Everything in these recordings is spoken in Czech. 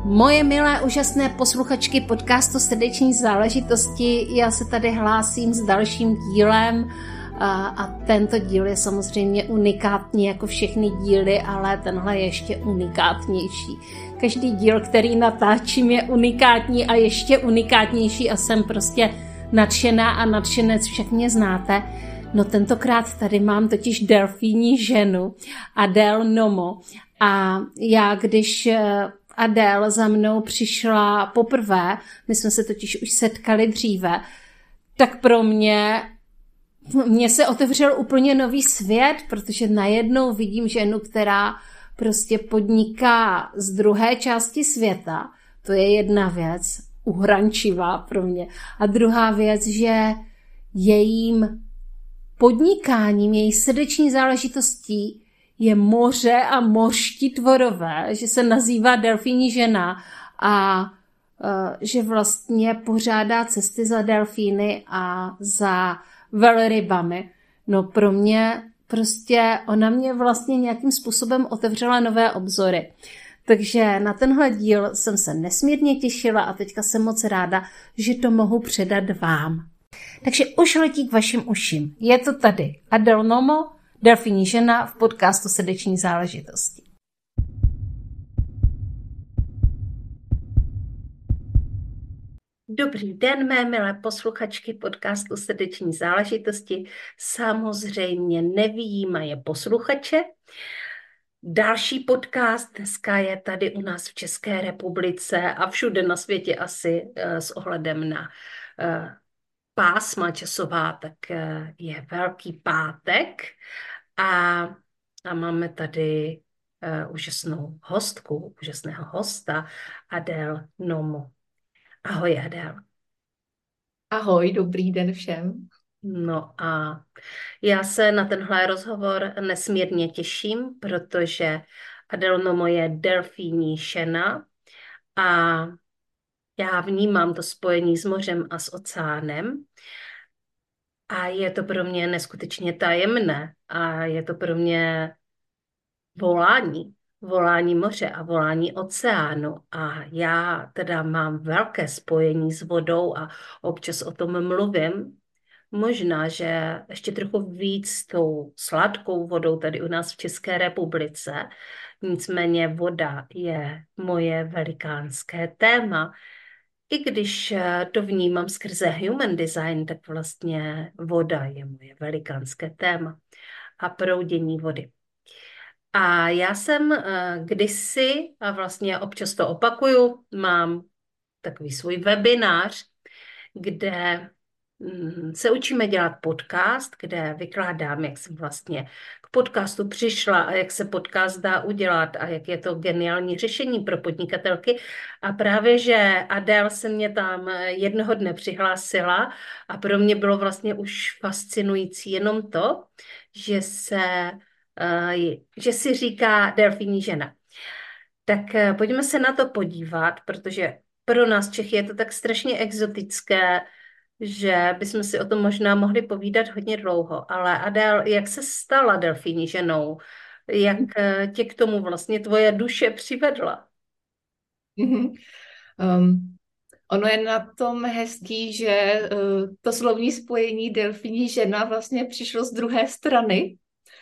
Moje milé úžasné posluchačky podcastu Srdeční záležitosti, já se tady hlásím s dalším dílem a tento díl je samozřejmě unikátní jako všechny díly, ale tenhle je ještě unikátnější. Každý díl, který natáčím, je unikátní a ještě unikátnější a jsem prostě nadšená a nadšenec, však mě znáte. No tentokrát tady mám totiž delfíní ženu, Adele Nomo, a já když Adele za mnou přišla poprvé, my jsme se totiž už setkali dříve, tak pro mě se otevřel úplně nový svět, protože najednou vidím ženu, která prostě podniká z druhé části světa. To je jedna věc, uhrančivá pro mě. A druhá věc, že jejím podnikáním, její srdeční záležitostí je moře a mořští tvorové, že se nazývá delfíní žena a že vlastně pořádá cesty za delfíny a za velrybami. No pro mě prostě ona mě vlastně nějakým způsobem otevřela nové obzory. Takže na tenhle díl jsem se nesmírně těšila a teďka jsem moc ráda, že to mohu předat vám. Takže už letí k vašim uším. Je to tady Adele Nomo, delfíní žena v podcastu Srdeční záležitosti. Dobrý den, mé milé posluchačky podcastu Srdeční záležitosti. Samozřejmě nevyjímaje posluchače. Další podcast dneska je tady u nás v České republice a všude na světě asi s ohledem na pásma časová, tak je Velký pátek a máme tady úžasnou hostku, úžasného hosta, Adele Nomo. Ahoj, Adele. Ahoj, dobrý den všem. No a já se na tenhle rozhovor nesmírně těším, protože Adele Nomo je delfíní žena a já vnímám to spojení s mořem a s oceánem a je to pro mě neskutečně tajemné a je to pro mě volání moře a volání oceánu a já teda mám velké spojení s vodou a občas o tom mluvím. Možná, že ještě trochu víc s tou sladkou vodou tady u nás v České republice. Nicméně voda je moje velikánské téma. I když to vnímám skrze human design, tak vlastně voda je moje velikánské téma a proudění vody. A já jsem kdysi, a vlastně občas to opakuju, mám takový svůj webinář, kde se učíme dělat podcast, kde vykládám, jak jsem vlastně k podcastu přišla a jak se podcast dá udělat a jak je to geniální řešení pro podnikatelky. A právě, že Adele se mě tam jednoho dne přihlásila a pro mě bylo vlastně už fascinující jenom to, že si říká delfíní žena. Tak pojďme se na to podívat, protože pro nás Čechy je to tak strašně exotické, že bychom si o tom možná mohli povídat hodně dlouho. Ale Adele, jak se stala delfíní ženou? Jak tě k tomu vlastně tvoje duše přivedla? Ono je na tom hezký, že to slovní spojení delfíní žena vlastně přišlo z druhé strany.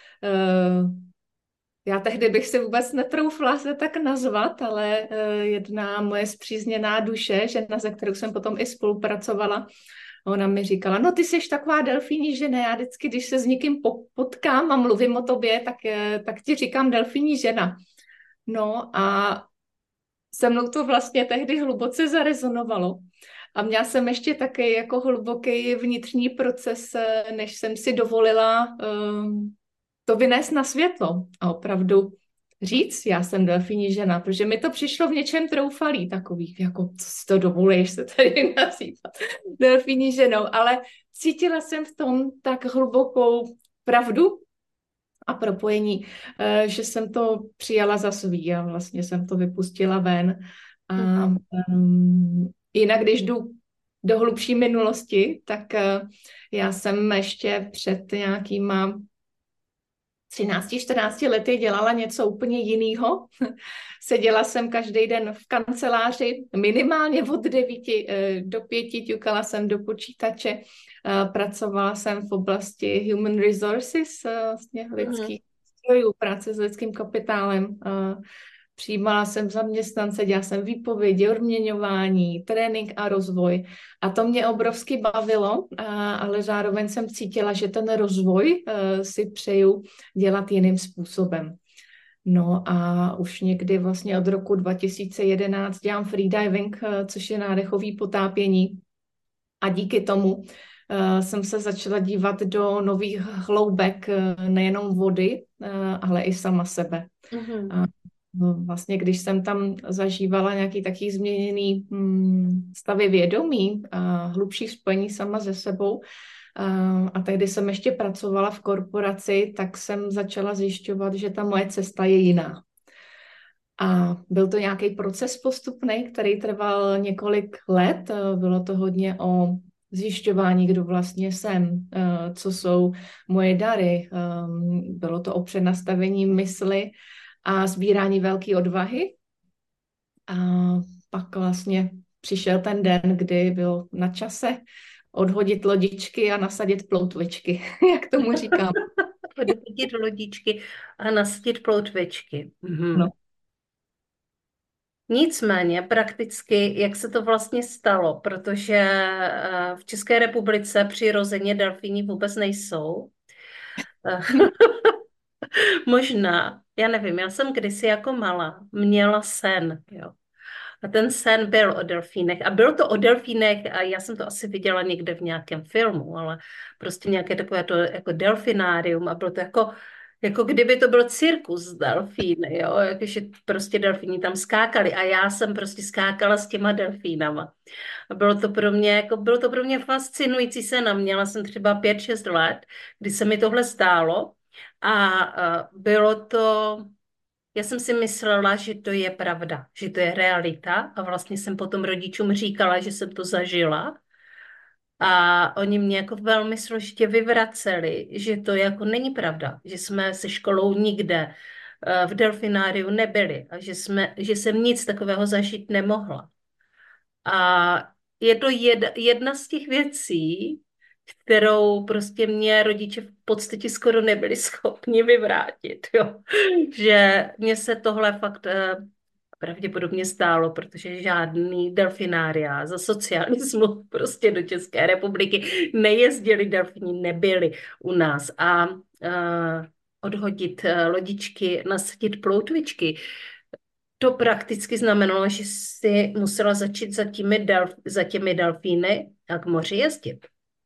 Já tehdy bych se vůbec netroufla se tak nazvat, ale jedna moje spřízněná duše, žena, se kterou jsem potom i spolupracovala, ona mi říkala, no ty jsi taková delfíní žena, já vždycky, když se s někým potkám a mluvím o tobě, tak ti říkám delfíní žena. No a se mnou to vlastně tehdy hluboce zarezonovalo. A měla jsem ještě taky jako hluboký vnitřní proces, než jsem si dovolila to vynést na světlo a opravdu říct, já jsem delfíní žena, protože mi to přišlo v něčem troufalý, takový, jako co si to dovoluješ se tady nazývat delfíní ženou, ale cítila jsem v tom tak hlubokou pravdu a propojení, že jsem to přijala za svý a vlastně jsem to vypustila ven. A jinak, když jdu do hlubší minulosti, tak já jsem ještě před nějakýma 13-14 lety dělala něco úplně jiného. Seděla jsem každý den v kanceláři, minimálně od 9 do 5, ťukala jsem do počítače, pracovala jsem v oblasti human resources, vlastně lidských zdrojů, práce s lidským kapitálem, přijímala jsem zaměstnance, dělala jsem výpovědi, odměňování, trénink a rozvoj. A to mě obrovsky bavilo, ale zároveň jsem cítila, že ten rozvoj si přeju dělat jiným způsobem. No a už někdy vlastně od roku 2011 dělám freediving, což je nádechové potápění. A díky tomu jsem se začala dívat do nových hloubek, nejenom vody, ale i sama sebe. A vlastně, když jsem tam zažívala nějaký taký změněný stavy vědomí a hlubší spojení sama se sebou, a tehdy jsem ještě pracovala v korporaci, tak jsem začala zjišťovat, že ta moje cesta je jiná. A byl to nějaký proces postupný, který trval několik let. Bylo to hodně o zjišťování, kdo vlastně jsem, co jsou moje dary. Bylo to o přenastavení mysli a sbírání velké odvahy. A pak vlastně přišel ten den, kdy bylo na čase odhodit lodičky a nasadit ploutvičky, jak tomu říkám. Odhodit lodičky a nasadit ploutvičky. No. Nicméně prakticky, jak se to vlastně stalo, protože v České republice přirozeně delfíni vůbec nejsou. Možná, já nevím, já jsem kdysi jako malá měla sen, jo. A ten sen byl o delfínech. A bylo to o delfínech a já jsem to asi viděla někde v nějakém filmu, ale prostě nějaké takové to jako delfinárium a bylo to jako kdyby to byl cirkus s delfíny, jo, jakože prostě delfíni tam skákali a já jsem prostě skákala s těma delfínama. A bylo to pro mě fascinující sen. Měla jsem třeba 5-6 let, kdy se mi tohle stálo a bylo to, já jsem si myslela, že to je pravda, že to je realita a vlastně jsem potom rodičům říkala, že jsem to zažila. A oni mě jako velmi složitě vyvraceli, že to jako není pravda, že jsme se školou nikde v delfináriu nebyli a že jsem nic takového zažít nemohla. A je to jedna z těch věcí, kterou prostě mě rodiče v podstatě skoro nebyli schopni vyvrátit, jo. Že mně se tohle fakt pravděpodobně stálo, protože žádný delfinária za socialismu prostě do České republiky nejezdili, delfíni nebyli u nás a odhodit lodičky, nasadit ploutvičky, to prakticky znamenalo, že si musela začít za těmi delfíny a k moři jezdit.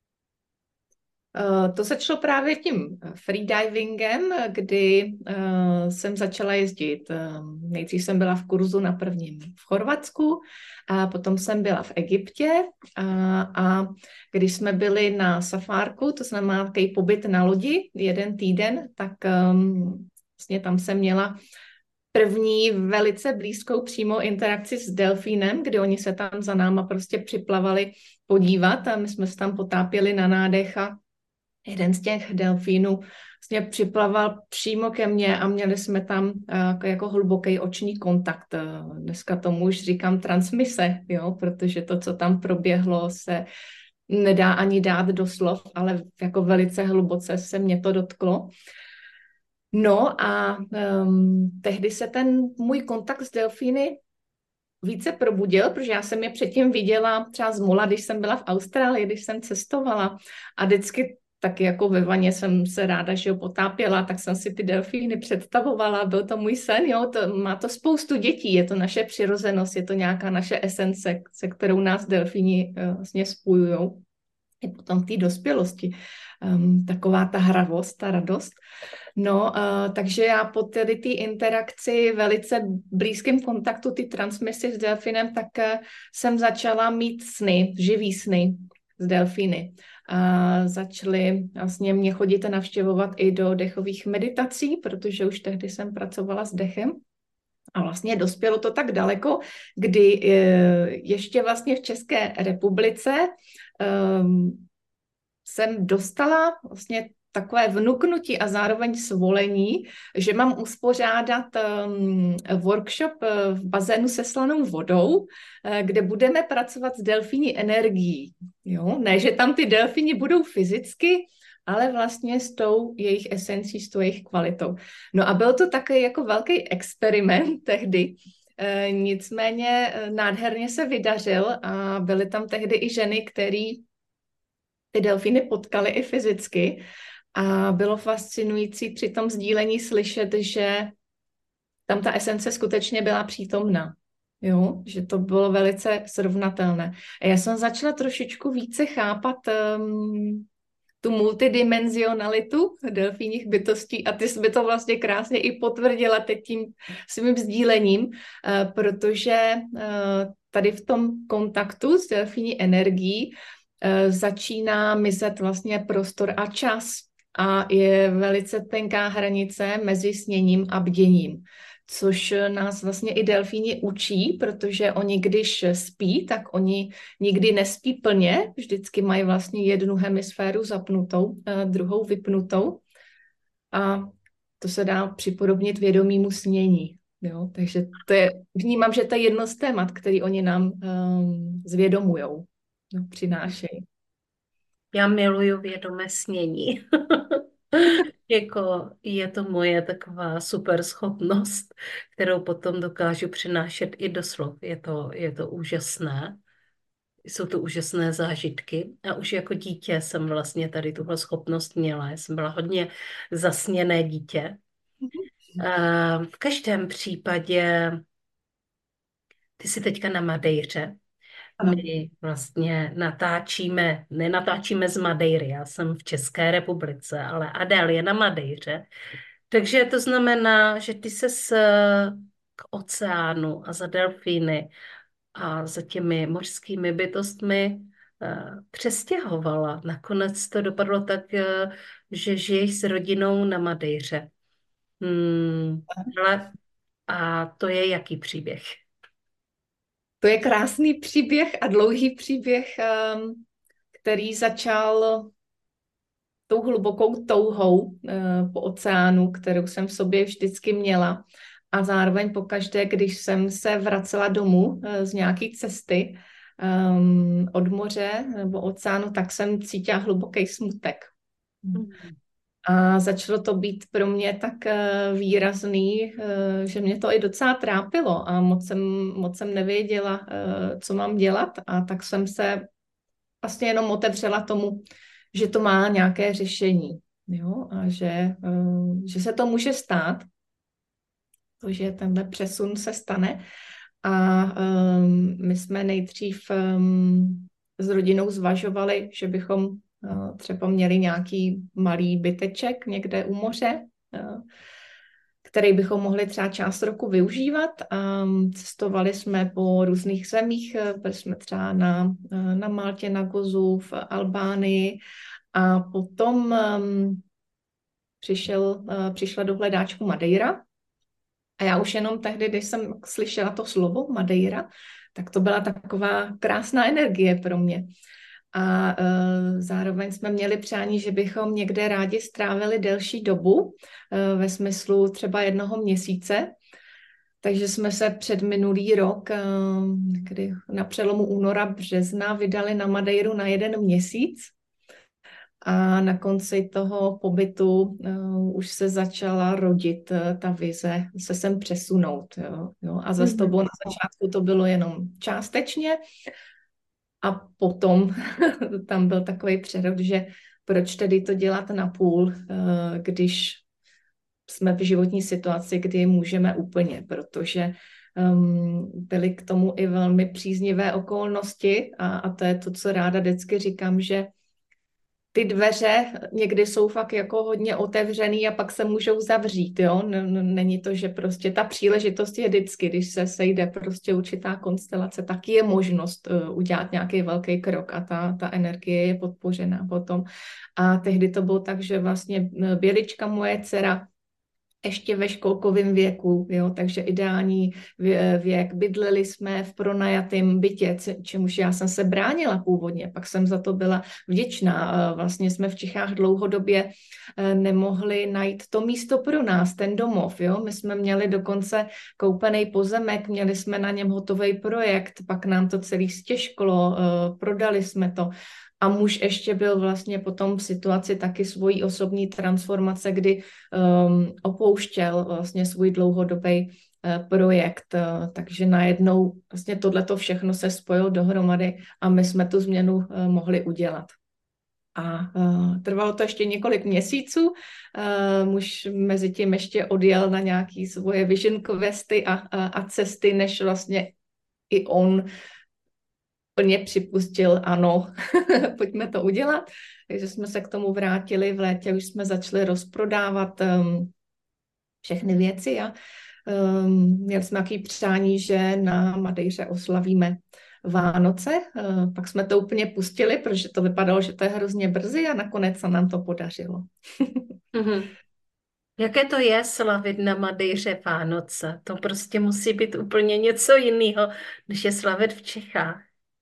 To začalo právě tím freedivingem, kdy jsem začala jezdit. Nejdřív jsem byla v kurzu na prvním v Chorvatsku, a potom jsem byla v Egyptě a když jsme byli na safárku, to znamená takový pobyt na lodi 1 týden, tak vlastně tam jsem měla první velice blízkou přímou interakci s delfínem, kdy oni se tam za náma prostě připlavali podívat a my jsme se tam potápěli na nádech a jeden z těch delfínů vlastně připlaval přímo ke mně a měli jsme tam jako hluboký oční kontakt. Dneska tomu už říkám transmise, jo, protože to, co tam proběhlo, se nedá ani dát do slov, ale jako velice hluboce se mě to dotklo. No a tehdy se ten můj kontakt s delfíny více probudil, protože já jsem je předtím viděla třeba z mola, když jsem byla v Austrálii, když jsem cestovala a vždycky taky jako ve vaně jsem se ráda, že ho potápěla, tak jsem si ty delfíny představovala, byl to můj sen, jo, má to spoustu dětí, je to naše přirozenost, je to nějaká naše esence, se kterou nás delfíni vlastně spojujou. I potom v té dospělosti, taková ta hravost, ta radost. No, takže já po tedy té interakci, velice blízkém kontaktu, ty transmisy s delfinem, tak jsem začala mít sny, živý sny s delfíny. A začaly vlastně mě chodit navštěvovat i do dechových meditací, protože už tehdy jsem pracovala s dechem. A vlastně dospělo to tak daleko, kdy ještě vlastně v České republice jsem dostala vlastně takové vnuknutí a zároveň svolení, že mám uspořádat workshop v bazénu se slanou vodou, kde budeme pracovat s delfíní energií. Jo? Ne, že tam ty delfíni budou fyzicky, ale vlastně s tou jejich esencí, s tou jejich kvalitou. No a byl to takový jako velký experiment tehdy, nicméně nádherně se vydařil a byly tam tehdy i ženy, které ty delfíny potkaly i fyzicky a bylo fascinující při tom sdílení slyšet, že tam ta esence skutečně byla přítomná. Jo, že to bylo velice srovnatelné. A já jsem začala trošičku více chápat tu multidimenzionalitu delfínních bytostí a ty jsi by to vlastně krásně i potvrdila teď tím svým sdílením, protože tady v tom kontaktu s delfíní energií začíná mizet vlastně prostor a čas a je velice tenká hranice mezi sněním a bděním, což nás vlastně i delfíni učí, protože oni když spí, tak oni nikdy nespí plně, vždycky mají vlastně jednu hemisféru zapnutou, druhou vypnutou a to se dá připodobnit vědomímu snění. Jo? Takže vnímám, že to je jedno z témat, který oni nám zvědomujou, přinášejí. Já miluju vědomé snění. Jako je to moje taková super schopnost, kterou potom dokážu přinášet i do slov. Je to úžasné. Jsou to úžasné zážitky. A už jako dítě jsem vlastně tady tuhle schopnost měla. Já jsem byla hodně zasněné dítě. V každém případě ty jsi teďka na Madeiře. My vlastně nenatáčíme z Madeiry, já jsem v České republice, ale Adél je na Madeiře. Takže to znamená, že ty ses k oceánu a za delfíny a za těmi mořskými bytostmi přestěhovala. Nakonec to dopadlo tak, že žiješ s rodinou na Madeiře. A to je jaký příběh? To je krásný příběh a dlouhý příběh, který začal tou hlubokou touhou po oceánu, kterou jsem v sobě vždycky měla. A zároveň pokaždé, když jsem se vracela domů z nějaké cesty od moře nebo oceánu, tak jsem cítila hluboký smutek. A začalo to být pro mě tak výrazný, že mě to i docela trápilo a moc jsem nevěděla, co mám dělat, a tak jsem se vlastně jenom otevřela tomu, že to má nějaké řešení, jo? A že se to může stát, to, že tenhle přesun se stane. A my jsme nejdřív s rodinou zvažovali, že bychom třeba měli nějaký malý byteček někde u moře, který bychom mohli třeba část roku využívat. Cestovali jsme po různých zemích, byli jsme třeba na Maltě, na v Albánii a potom přišla do hledáčku Madeira. A já už jenom tehdy, když jsem slyšela to slovo Madeira, tak to byla taková krásná energie pro mě. A zároveň jsme měli přání, že bychom někde rádi strávili delší dobu, ve smyslu třeba 1 měsíce. Takže jsme se před minulý rok, kdy na přelomu února, března, vydali na Madeiru na 1 měsíc. A na konci toho pobytu už se začala rodit ta vize se sem přesunout. Jo. A za tobou na začátku to bylo jenom částečně. A potom tam byl takový přerod, že proč tedy to dělat napůl, když jsme v životní situaci, kdy můžeme úplně, protože byly k tomu i velmi příznivé okolnosti a to je to, co ráda vždycky říkám, že ty dveře někdy jsou fakt jako hodně otevřený a pak se můžou zavřít, jo. Není to, že prostě ta příležitost je vždycky, když se sejde prostě určitá konstelace, tak je možnost udělat nějaký velký krok a ta energie je podpořená potom. A tehdy to bylo tak, že vlastně Bělička, moje dcera, ještě ve školkovém věku, jo, takže ideální věk. Bydleli jsme v pronajatém bytě, čemuž já jsem se bránila původně, pak jsem za to byla vděčná. Vlastně jsme v Čechách dlouhodobě nemohli najít to místo pro nás, ten domov, jo. My jsme měli dokonce koupený pozemek, měli jsme na něm hotový projekt, pak nám to celý stěžklo, prodali jsme to. A muž ještě byl vlastně potom v situaci taky svojí osobní transformace, kdy opouštěl vlastně svůj dlouhodobý projekt. Takže najednou vlastně tohleto všechno se spojilo dohromady a my jsme tu změnu mohli udělat. A trvalo to ještě několik měsíců. Muž mezi tím ještě odjel na nějaké svoje vision questy a cesty, než vlastně i on plně připustil, ano, pojďme to udělat. Takže jsme se k tomu vrátili v létě, už jsme začali rozprodávat všechny věci a měli jsme nějaké přání, že na Madejře oslavíme Vánoce. Pak jsme to úplně pustili, protože to vypadalo, že to je hrozně brzy a nakonec se nám to podařilo. Jaké to je slavit na Madejře Vánoce? To prostě musí být úplně něco jiného, než je slavit v Čechách.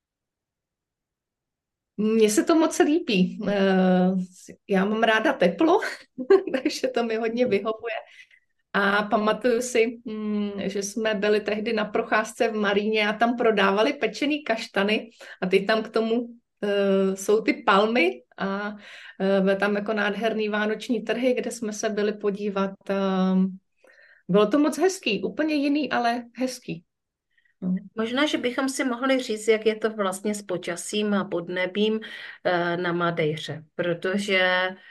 Mně se to moc líbí. Já mám ráda teplo, takže to mi hodně vyhovuje. A pamatuju si, že jsme byli tehdy na procházce v Maríně a tam prodávali pečený kaštany a teď tam k tomu jsou ty palmy a byly tam jako nádherný vánoční trhy, kde jsme se byli podívat. Bylo to moc hezký, úplně jiný, ale hezký. Možná, že bychom si mohli říct, jak je to vlastně s počasím a podnebím na Madejře, protože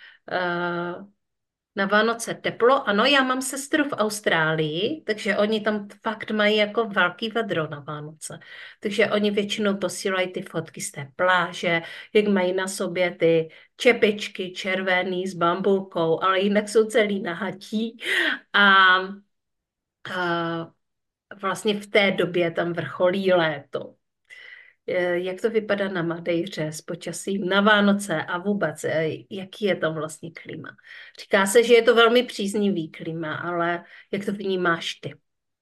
na Vánoce teplo. Ano, já mám sestru v Austrálii, takže oni tam fakt mají jako velký vedro na Vánoce. Takže oni většinou posílají ty fotky z té pláže, jak mají na sobě ty čepičky červený s bambulkou, ale jinak jsou celý nahatí a vlastně v té době tam vrcholí léto. Jak to vypadá na Madejře s počasím na Vánoce a vůbec, jaký je tam vlastně klima? Říká se, že je to velmi příznivý klima, ale jak to vnímáš ty?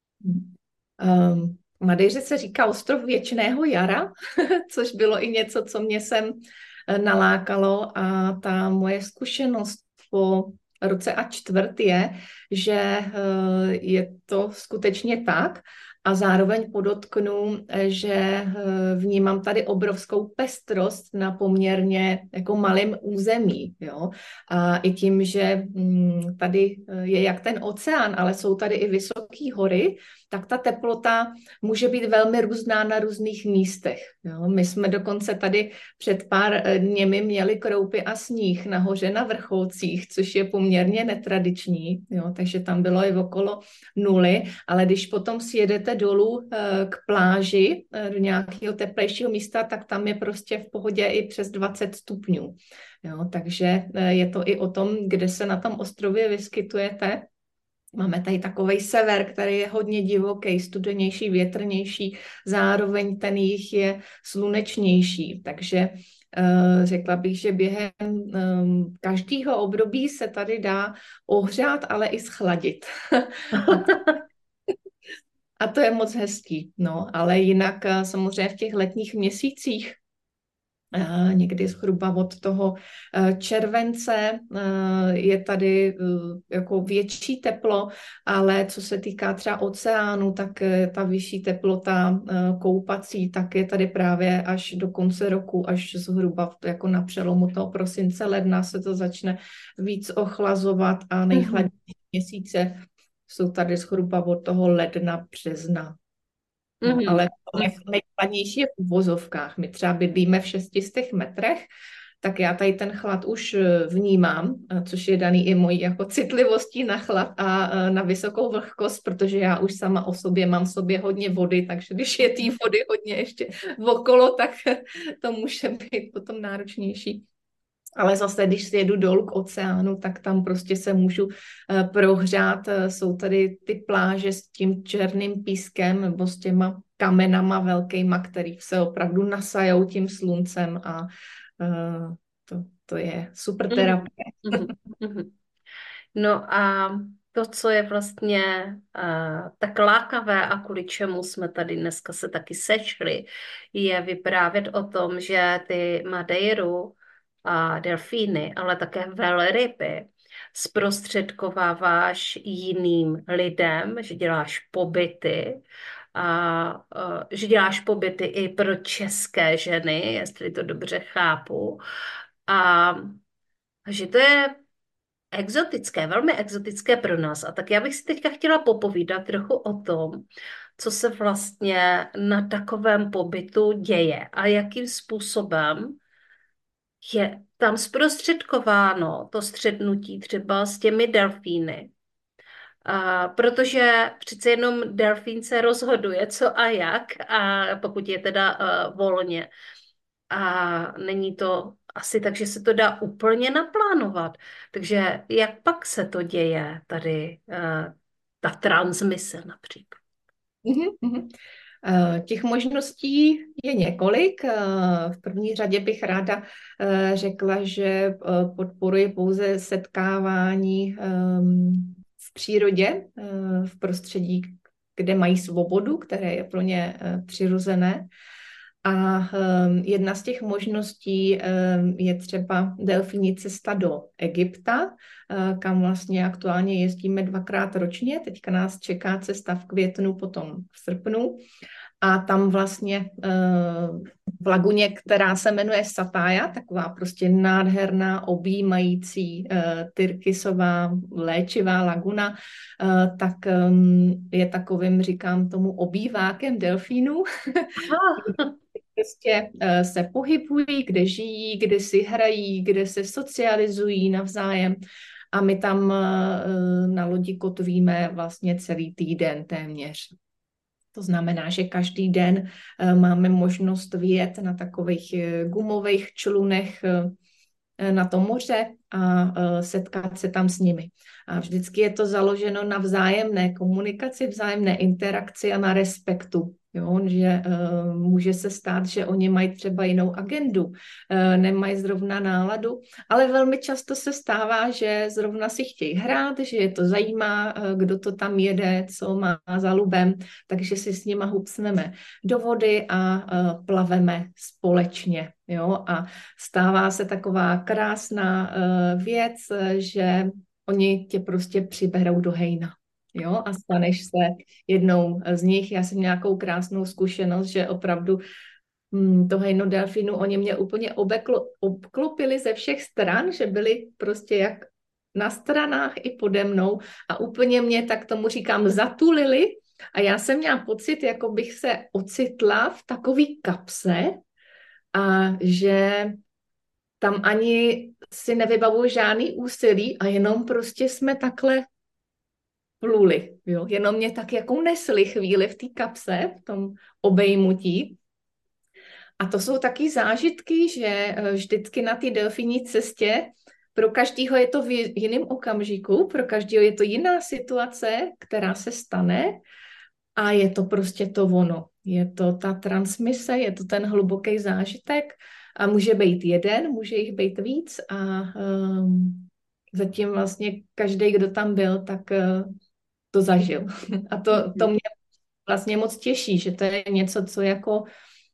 Madejře se říká ostrov věčného jara, což bylo i něco, co mě sem nalákalo a ta moje zkušenost po roce a čtvrt je, že je to skutečně tak a zároveň podotknu, že vnímám tady obrovskou pestrost na poměrně jako malém území. Jo? A i tím, že tady je jak ten oceán, ale jsou tady i vysoké hory, tak ta teplota může být velmi různá na různých místech. Jo? My jsme dokonce tady před pár dněmi měli kroupy a sníh nahoře na vrcholcích, což je poměrně netradiční, jo? Takže tam bylo i okolo nuly, ale když potom sjedete dolů k pláži do nějakého teplejšího místa, tak tam je prostě v pohodě i přes 20 stupňů. Jo? Takže je to i o tom, kde se na tom ostrově vyskytujete. Máme tady takovej sever, který je hodně divoký, studenější, větrnější, zároveň ten jih je slunečnější, takže řekla bych, že během každého období se tady dá ohřát, ale i schladit. A to je moc hezký, no, ale jinak samozřejmě v těch letních měsících někdy zhruba od toho července je tady jako větší teplo, ale co se týká třeba oceánu, tak ta vyšší teplota koupací, tak je tady právě až do konce roku, až zhruba jako na přelomu toho prosince, ledna se to začne víc ochlazovat a nejchladnější měsíce jsou tady zhruba od toho ledna, března. No, ale nejchladnější je v uvozovkách. My třeba bydlíme v 600 metrech, tak já tady ten chlad už vnímám, což je daný i mojí jako citlivostí na chlad a na vysokou vlhkost, protože já už sama o sobě mám v sobě hodně vody, takže když je té vody hodně ještě okolo, tak to může být potom náročnější. Ale zase, když sjedu dolů k oceánu, tak tam prostě se můžu prohřát. Jsou tady ty pláže s tím černým pískem nebo s těma kamenama velkýma, který se opravdu nasajou tím sluncem a to je super terapie. No a to, co je vlastně tak lákavé a kvůli čemu jsme tady dneska se taky sešli, je vyprávět o tom, že ty Madeiru a delfíny, ale také velryby zprostředkováváš jiným lidem, že děláš pobyty že děláš pobyty i pro české ženy, jestli to dobře chápu. A že to je exotické, velmi exotické pro nás. A tak já bych si teďka chtěla popovídat trochu o tom, co se vlastně na takovém pobytu děje a jakým způsobem je tam zprostředkováno to střetnutí třeba s těmi delfíny. Protože přece jenom delfín se rozhoduje, co a jak, a pokud je teda volně. A není to asi tak, že se to dá úplně naplánovat. Takže jak pak se to děje tady, ta transmise například? Těch možností je několik. V první řadě bych ráda řekla, že podporuji pouze setkávání v přírodě, v prostředí, kde mají svobodu, které je pro ně přirozené. A jedna z těch možností je třeba delfínní cesta do Egypta, kam vlastně aktuálně jezdíme 2krát ročně. Teďka nás čeká cesta v květnu, potom v srpnu. A tam vlastně v laguně, která se jmenuje Satája, taková prostě nádherná, objímající tyrkysová léčivá laguna, tak je takovým, říkám tomu, obývákem delfínů. Prostě se pohybují, kde žijí, kde si hrají, kde se socializují navzájem. A my tam na lodi kotvíme vlastně celý týden téměř. To znamená, že každý den máme možnost vyjet na takových gumových člunech na to moře a setkat se tam s nimi. A vždycky je to založeno na vzájemné komunikaci, vzájemné interakci a na respektu. Jo, že může se stát, že oni mají třeba jinou agendu, nemají zrovna náladu, ale velmi často se stává, že zrovna si chtějí hrát, že je to zajímá, kdo to tam jede, co má za lubem, takže si s nima hupsneme do vody a plaveme společně. Jo? A stává se taková krásná věc, že oni tě prostě přiberou do hejna. Jo, a staneš se jednou z nich. Já jsem nějakou krásnou zkušenost, že opravdu to hejno delfínu, oni mě úplně obklopili ze všech stran, že byli prostě jak na stranách i pode mnou a úplně mě, tak tomu říkám, zatulili a já jsem měla pocit, jako bych se ocitla v takový kapse a že tam ani si nevybavuji žádný úsilí a jenom prostě jsme takhle pluli, jo? Jenom mě tak jako nesli chvíli v té kapse, v tom obejmutí. A to jsou taky zážitky, že vždycky na té delfínní cestě pro každého je to v jiném okamžiku, pro každého je to jiná situace, která se stane a je to prostě to ono. Je to ta transmise, je to ten hluboký zážitek a může být jeden, může jich být víc a zatím vlastně každý, kdo tam byl, tak to zažil. A to mě vlastně moc těší, že to je něco, co jako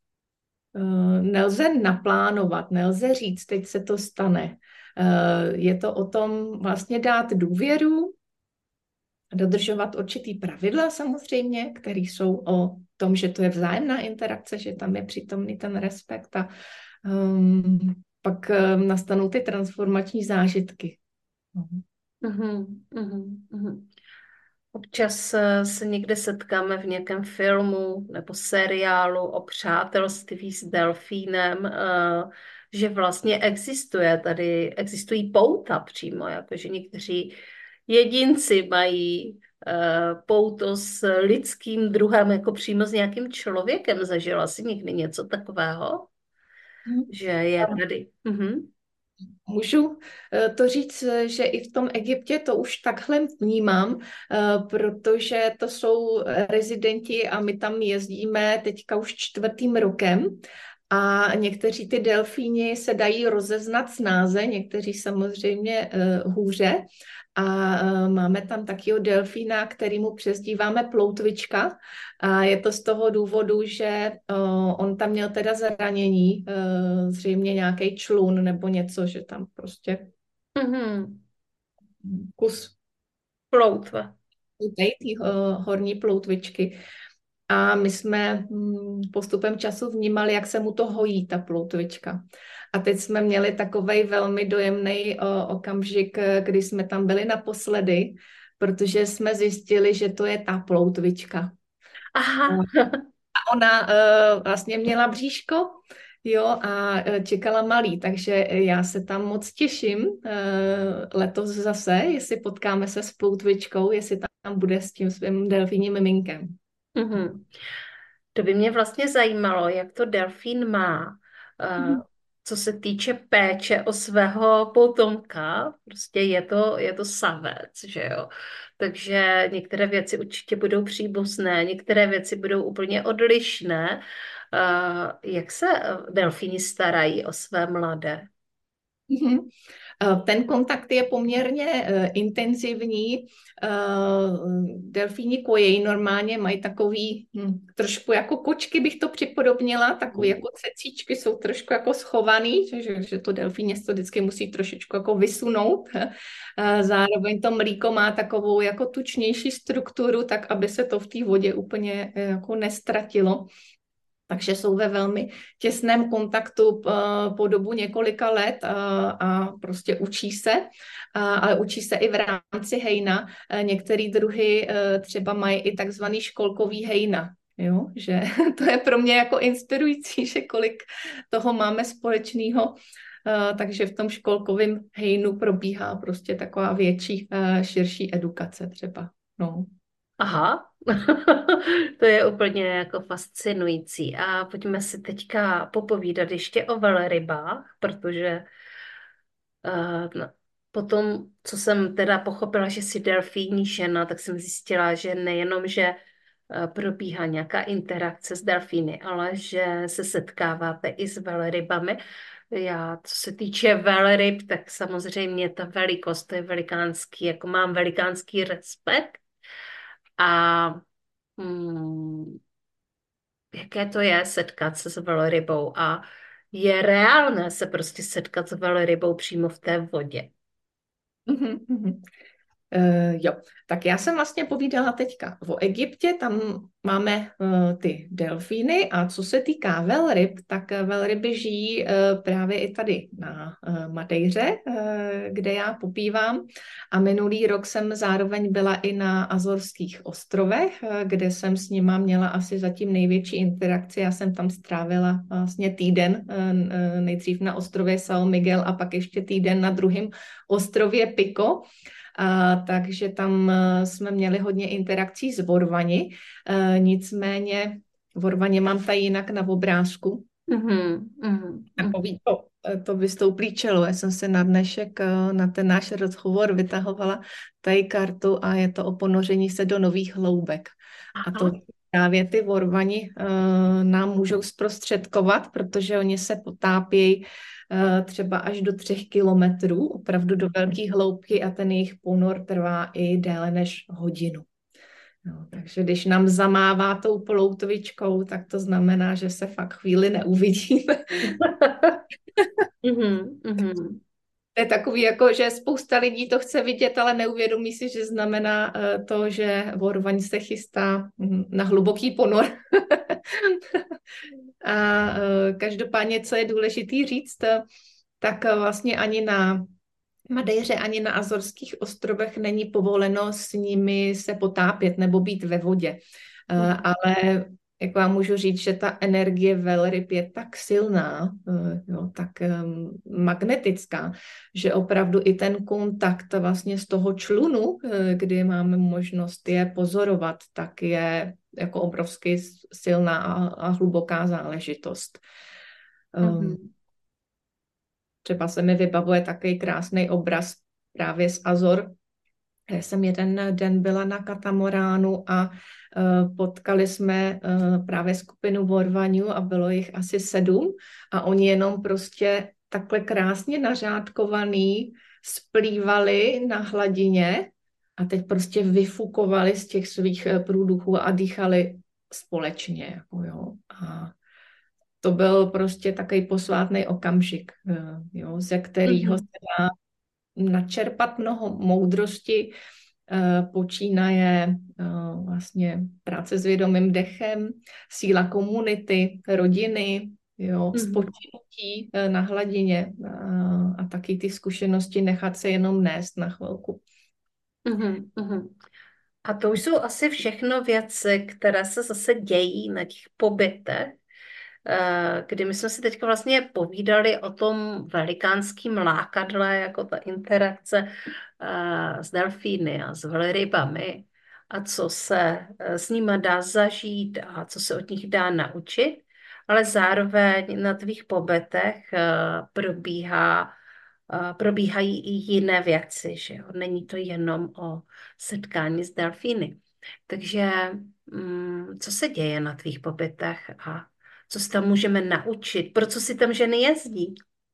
nelze naplánovat, nelze říct, teď se to stane. Je to o tom vlastně dát důvěru, dodržovat určitý pravidla samozřejmě, které jsou o tom, že to je vzájemná interakce, že tam je přítomný ten respekt a pak nastanou ty transformační zážitky. Občas se někde setkáme v nějakém filmu nebo seriálu o přátelství s delfínem, že vlastně existují pouta přímo, jakože někteří jedinci mají pouto s lidským druhem, jako přímo s nějakým člověkem. Zažila jsi někdy něco takového? Že je tady... Můžu to říct, že i v tom Egyptě to už takhle vnímám, protože to jsou rezidenti a my tam jezdíme teďka už 4. rokem A někteří ty delfíni se dají rozeznat snáze, někteří samozřejmě hůře. A máme tam takového delfína, kterýmu přezdíváme ploutvička. A je to z toho důvodu, že on tam měl teda zranění, zřejmě nějaký člun nebo něco, že tam prostě kus Ploutva. té horní ploutvičky. A my jsme postupem času vnímali, jak se mu to hojí, ta ploutvička. A teď jsme měli takovej velmi dojemný okamžik, kdy jsme tam byli naposledy, protože jsme zjistili, že to je ta ploutvička. Aha. A ona vlastně měla bříško, jo, a čekala malý, takže já se tam moc těším letos zase, jestli potkáme se s ploutvičkou, jestli tam bude s tím svým delfínním miminkem. Mhm. To by mě vlastně zajímalo, jak to delfín má, co se týče péče o svého potomka. Prostě je to savec, že jo. Takže některé věci určitě budou příbuzné, některé věci budou úplně odlišné. Jak se delfíni starají o své mladé? Mhm. Ten kontakt je poměrně intenzivní. Delfíni kojejí normálně, mají takový trošku jako kočky, bych to připodobnila, takový jako cecíčky, jsou trošku jako schovaný, že to delfíně to vždycky musí trošičku jako vysunout. Zároveň to mlíko má takovou jako tučnější strukturu, tak aby se to v té vodě úplně jako nestratilo. Takže jsou ve velmi těsném kontaktu po dobu několika let a prostě učí se, ale učí se i v rámci hejna. Některé druhy třeba mají i takzvaný školkový hejna. Jo? Že to je pro mě jako inspirující, že kolik toho máme společného. Takže v tom školkovém hejnu probíhá prostě taková větší, širší edukace třeba. No. Aha, to je úplně jako fascinující. A pojďme si teďka popovídat ještě o velrybách, protože potom, co jsem teda pochopila, že jsi delfínní žena, tak jsem zjistila, že nejenom, že probíhá nějaká interakce s delfíny, ale že se setkáváte i s velrybami. Já, co se týče velryb, tak samozřejmě ta velikost, to je velikánský, jako mám velikánský respekt. A jaké to je setkat se s velrybou a je reálné se prostě setkat s velrybou přímo v té vodě. Jo, tak já jsem vlastně povídala teďka o Egyptě, tam máme ty delfíny a co se týká velryb, tak velryby žijí právě i tady na Madeiře, kde já pobývám a minulý rok jsem zároveň byla i na Azorských ostrovech, kde jsem s nima měla asi zatím největší interakci. Já jsem tam strávila vlastně týden, nejdřív na ostrově São Miguel a pak ještě týden na druhém ostrově Pico. Takže tam jsme měli hodně interakcí s vorvani, nicméně vorvaně mám tady jinak na obrázku. Takový to vystouplý čelo. Já jsem se na dnešek na ten náš rozhovor vytahovala tady kartu a je to o ponoření se do nových hloubek. A to právě ty vorvani nám můžou zprostředkovat, protože oni se potápějí třeba až do 3 kilometrů, opravdu do velké hloubky a ten jejich ponor trvá i déle než hodinu. No, takže když nám zamává tou ploutvičkou, tak to znamená, že se fakt chvíli neuvidíme. To je takový, jako, že spousta lidí to chce vidět, ale neuvědomí si, že znamená to, že vorvaň se chystá na hluboký ponor. A každopádně, co je důležitý říct, tak vlastně ani na Madeiře, ani na Azorských ostrovech není povoleno s nimi se potápět nebo být ve vodě. Ale jako já můžu říct, že ta energie velryb je tak silná, jo, tak magnetická, že opravdu i ten kontakt vlastně z toho člunu, kdy máme možnost je pozorovat, tak je jako obrovsky silná a hluboká záležitost. Třeba se mi vybavuje takový krásný obraz právě z Azor, Já jsem jeden den byla na katamaránu a potkali jsme právě skupinu Vorvaňů a bylo jich asi 7 a oni jenom prostě takhle krásně nařádkovaný splývali na hladině a teď prostě vyfukovali z těch svých průduchů a dýchali společně. Jako jo. A to byl prostě takový posvátný okamžik, jo, ze kterého se dá načerpat mnoho moudrosti, počínaje vlastně práce s vědomým dechem, síla komunity, rodiny, jo, spočinutí na hladině a taky ty zkušenosti nechat se jenom nést na chvilku. A to už jsou asi všechno věci, které se zase dějí na těch pobytech, kdy my jsme si teďka vlastně povídali o tom velikánském lákadle, jako ta interakce s delfíny a s velrybami a co se s nimi dá zažít a co se od nich dá naučit, ale zároveň na tvých pobytech probíhají i jiné věci, že jo? Není to jenom o setkání s delfíny. Takže co se děje na tvých pobytech a co se tam můžeme naučit? Pro co si tam ženy jezdí?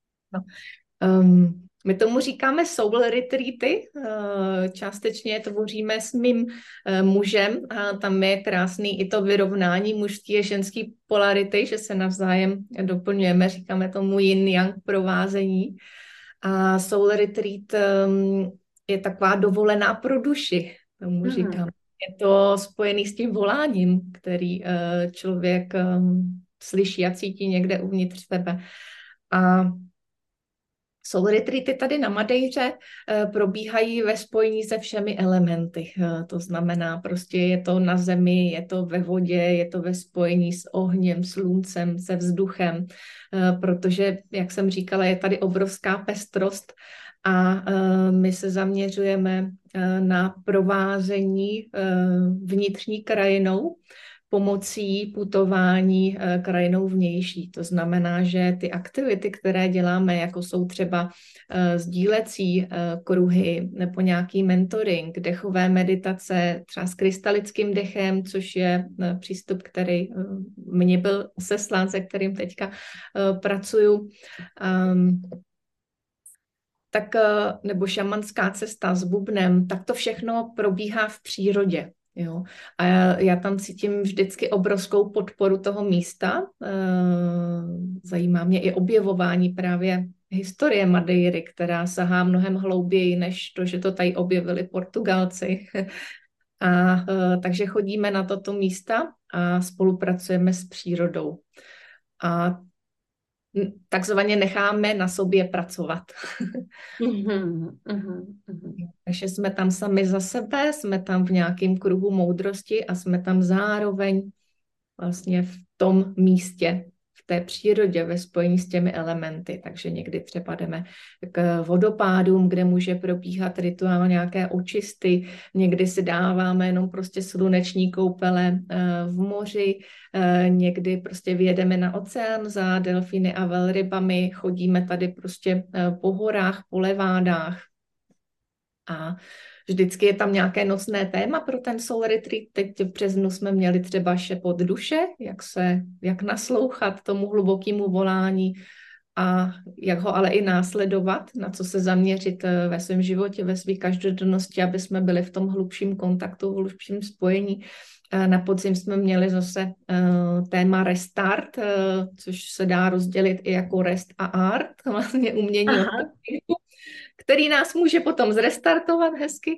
My tomu říkáme soul retreaty, částečně tvoříme s mým mužem a tam je krásný i to vyrovnání mužský a ženský polarity, že se navzájem doplňujeme, říkáme tomu yin-yang provázení. A soul retreat je taková dovolená pro duši, tomu říkám. Je to spojený s tím voláním, který člověk slyší a cítí někde uvnitř sebe. A soul retreaty tady na Madejře probíhají ve spojení se všemi elementy. To znamená, prostě je to na zemi, je to ve vodě, je to ve spojení s ohněm, sluncem, se vzduchem, protože, jak jsem říkala, je tady obrovská pestrost a my se zaměřujeme na provázení vnitřní krajinou, pomocí putování krajinou vnější. To znamená, že ty aktivity, které děláme, jako jsou třeba sdílecí kruhy nebo nějaký mentoring, dechové meditace, třeba s krystalickým dechem, což je přístup, který mně byl seslán, se kterým teďka pracuju, tak, nebo šamanská cesta s bubnem, tak to všechno probíhá v přírodě. Jo. A já tam cítím vždycky obrovskou podporu toho místa. Zajímá mě i objevování právě historie Madeiry, která sahá mnohem hlouběji, než to, že to tady objevili Portugalci. Takže chodíme na toto místa a spolupracujeme s přírodou. A takzvaně necháme na sobě pracovat. Takže jsme tam sami za sebe, jsme tam v nějakém kruhu moudrosti a jsme tam zároveň vlastně v tom místě, v té přírodě, ve spojení s těmi elementy. Takže někdy třeba jdeme k vodopádům, kde může probíhat rituál nějaké očisty, někdy si dáváme jenom prostě sluneční koupele v moři, někdy prostě vyjedeme na oceán za delfíny a velrybami, chodíme tady prostě po horách, po levádách. A vždycky je tam nějaké nocné téma pro ten soul retreat. Teď v březnu jsme měli třeba šepot duše, jak naslouchat tomu hlubokému volání a jak ho ale i následovat, na co se zaměřit ve svém životě, ve své každodennosti, aby jsme byli v tom hlubším kontaktu, v hlubším spojení. Na podzim jsme měli zase téma restart, což se dá rozdělit i jako rest a art, vlastně umění odpočinku, který nás může potom zrestartovat hezky.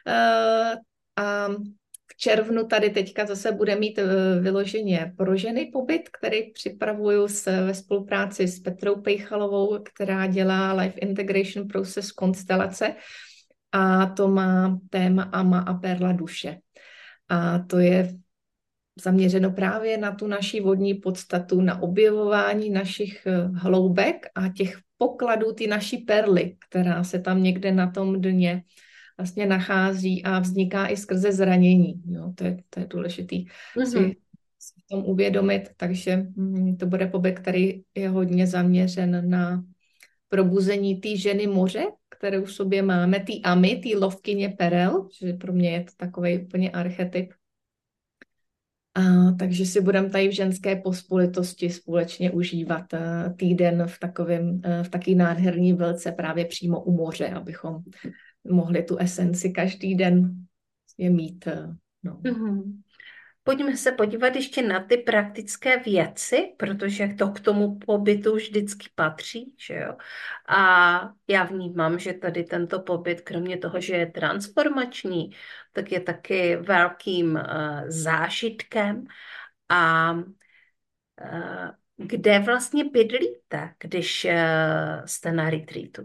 A v červnu tady teďka zase bude mít vyloženě pro ženy pobyt, který připravuju ve spolupráci s Petrou Pejchalovou, která dělá Life Integration Process konstelace. A to má téma Ama a perla duše. A to je zaměřeno právě na tu naši vodní podstatu, na objevování našich hloubek a těch pokladů, ty naší perly, která se tam někde na tom dně vlastně nachází a vzniká i skrze zranění. Jo, to je důležitý si v tom uvědomit, takže to bude pobyt, který je hodně zaměřen na probuzení té ženy moře, kterou v sobě máme, té Ami, té lovkyně perel, že pro mě je to takový úplně archetyp. Takže si budeme tady v ženské pospolitosti společně užívat týden v taký nádherný vlce právě přímo u moře, abychom mohli tu esenci každý den je mít. No. Pojďme se podívat ještě na ty praktické věci, protože to k tomu pobytu vždycky patří, že jo? A já vnímám, že tady tento pobyt, kromě toho, že je transformační, tak je taky velkým zážitkem. A kde vlastně bydlíte, když jste na retreatu?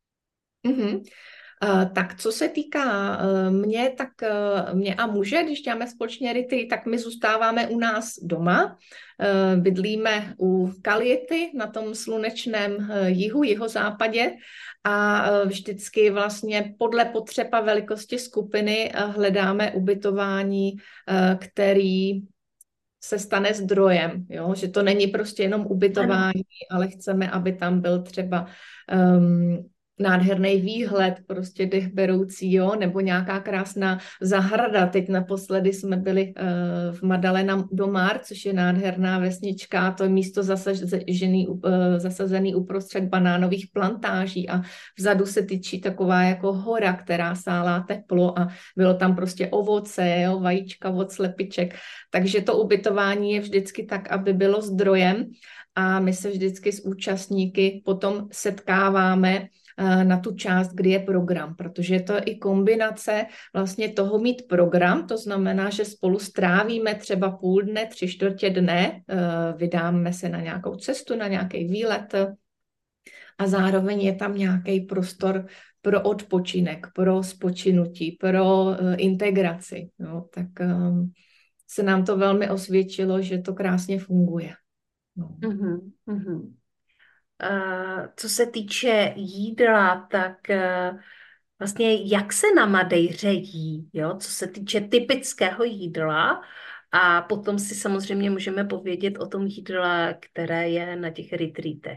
Tak co se týká mě, tak mě a muže, když děláme společně retreat, tak my zůstáváme u nás doma. Bydlíme u Kaljety na tom slunečném jihozápadě a vždycky vlastně podle potřeb a velikosti skupiny hledáme ubytování, který se stane zdrojem, jo? Že to není prostě jenom ubytování, ale chceme, aby tam byl třeba nádherný výhled, prostě dechberoucí, jo, nebo nějaká krásná zahrada. Teď naposledy jsme byli v Madalena do Mar, což je nádherná vesnička, to je místo zasazený uprostřed banánových plantáží a vzadu se tyčí taková jako hora, která sálá teplo a bylo tam prostě ovoce, jo, vajíčka od slepiček. Takže to ubytování je vždycky tak, aby bylo zdrojem a my se vždycky s účastníky potom setkáváme na tu část, kdy je program, protože je to i kombinace vlastně toho mít program, to znamená, že spolu strávíme třeba půl dne, 3/4 dne, vydáme se na nějakou cestu, na nějaký výlet a zároveň je tam nějaký prostor pro odpočinek, pro spočinutí, pro integraci. No, tak se nám to velmi osvědčilo, že to krásně funguje. No. Co se týče jídla, tak vlastně jak se na Madejře jí, jo? Co se týče typického jídla a potom si samozřejmě můžeme povědět o tom jídle, které je na těch retreatech.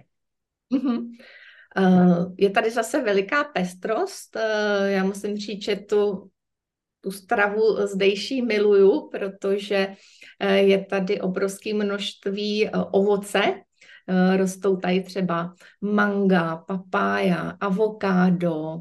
Je tady zase veliká pestrost. Já musím říct, že tu stravu zdejší miluju, protože je tady obrovské množství ovoce. Rostou tady třeba manga, papája, avokádo,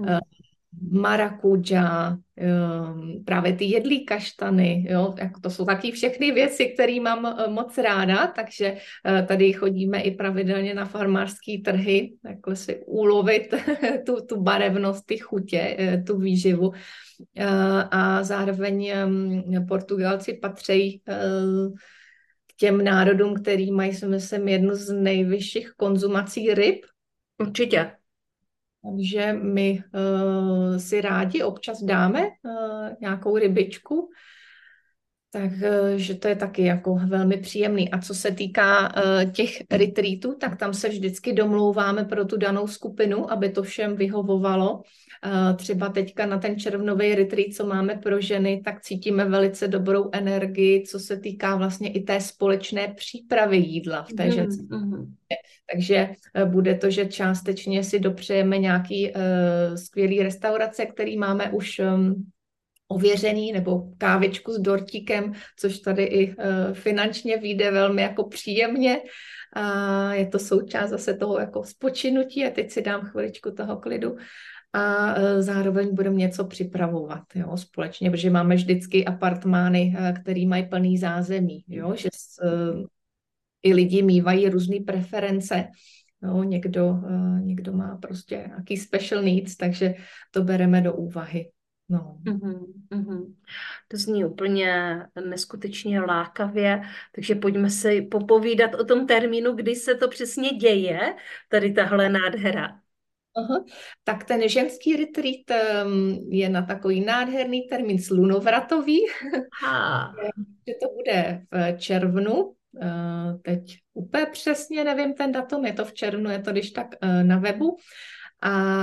marakuja, právě ty jedlí kaštany, jo, jako to jsou taky všechny věci, které mám moc ráda, takže tady chodíme i pravidelně na farmářské trhy, jako si ulovit tu barevnost, ty chutě, tu výživu. A zároveň Portugalci patří k těm národům, který mají, si myslím, jednu z nejvyšších konzumací ryb. Určitě. Takže my si rádi občas dáme nějakou rybičku, takže to je taky jako velmi příjemný. A co se týká těch retreatů, tak tam se vždycky domlouváme pro tu danou skupinu, aby to všem vyhovovalo. Třeba teďka na ten červnový retreat, co máme pro ženy, tak cítíme velice dobrou energii, co se týká vlastně i té společné přípravy jídla v té ženské. Takže bude to, že částečně si dopřejeme nějaký skvělý restaurace, který máme už ověřený, nebo kávičku s dortíkem, což tady i finančně vyjde velmi jako příjemně. A je to součást zase toho jako spočinutí a teď si dám chviličku toho klidu. A zároveň budeme něco připravovat, jo, společně, protože máme vždycky apartmány, který mají plný zázemí, jo, že i lidi mívají různé preference, jo, někdo má prostě nějaký special needs, takže to bereme do úvahy. No. To zní úplně neskutečně lákavě, takže pojďme si popovídat o tom termínu, kdy se to přesně děje, tady tahle nádhera. Tak ten ženský retreat je na takový nádherný termín slunovratový. Že to bude v červnu. Teď úplně přesně nevím ten datum, je to v červnu, je to když tak na webu. A